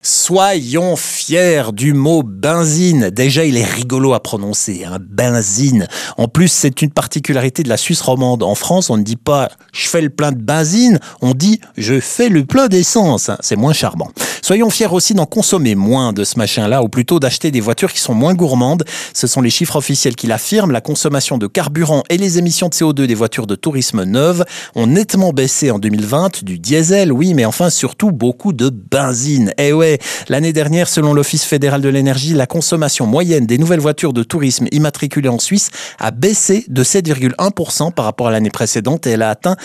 Soyons fiers du mot benzine. Déjà, il est rigolo à prononcer, hein, benzine. En plus, c'est une particularité de la Suisse romande. En France, on ne dit pas « je fais le plein de benzine », on dit « je fais le plein d'essence ». C'est moins charmant. Soyons fiers aussi d'en consommer moins de ce machin-là, ou plutôt d'acheter des voitures qui sont moins gourmandes. Ce sont les chiffres officiels qui l'affirment. La consommation de carburant et les émissions de CO2 des voitures de tourisme neuves ont nettement baissé en 2020. Du diesel, oui, mais enfin surtout beaucoup de benzine. Eh ouais, l'année dernière, selon l'Office fédéral de l'énergie, la consommation moyenne des nouvelles voitures de tourisme immatriculées en Suisse a baissé de 7,1% par rapport à l'année précédente et elle a atteint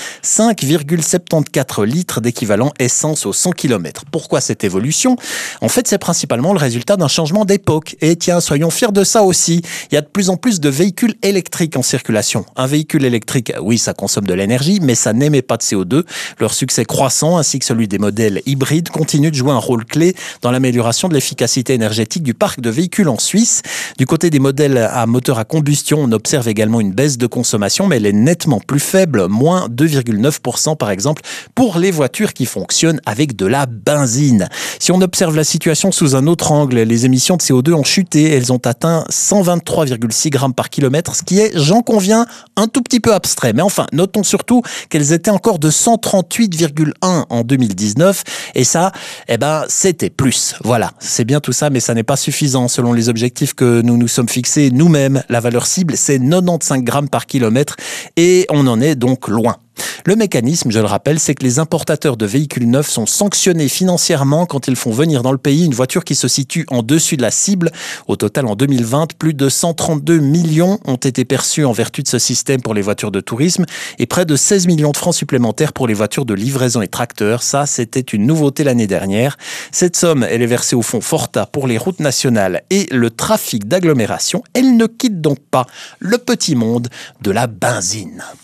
5,74 litres d'équivalent essence au 100 km. Pourquoi cette évolution ? En fait, c'est principalement le résultat d'un changement d'époque. Et tiens, soyons fiers de ça aussi. Il y a de plus en plus de véhicules électriques en circulation. Un véhicule électrique, oui, ça consomme de l'énergie, mais ça n'émet pas de CO2. Leur succès croissant, ainsi que celui des modèles hybrides, continue de jouer un rôle clé dans l'amélioration de l'efficacité énergétique du parc de véhicules en Suisse. Du côté des modèles à moteur à combustion, on observe également une baisse de consommation, mais elle est nettement plus faible, moins 2,9% par exemple, pour les voitures qui fonctionnent avec de la benzine. Si on observe la situation sous un autre angle, les émissions de CO2 ont chuté. Elles ont atteint 123,6 grammes par kilomètre, ce qui est, j'en conviens, un tout petit peu abstrait. Mais enfin, notons surtout qu'elles étaient encore de 138,1 en 2019. Et ça, c'était plus. Voilà, c'est bien tout ça, mais ça n'est pas suffisant. Selon les objectifs que nous nous sommes fixés nous-mêmes, la valeur cible, c'est 95 grammes par kilomètre. Et on en est donc loin. Le mécanisme, je le rappelle, c'est que les importateurs de véhicules neufs sont sanctionnés financièrement quand ils font venir dans le pays une voiture qui se situe en dessus de la cible. Au total, en 2020, plus de 132 millions ont été perçus en vertu de ce système pour les voitures de tourisme et près de 16 millions de francs supplémentaires pour les voitures de livraison et tracteurs. Ça, c'était une nouveauté l'année dernière. Cette somme, elle est versée au fonds Forta pour les routes nationales et le trafic d'agglomération. Elle ne quitte donc pas le petit monde de la benzine.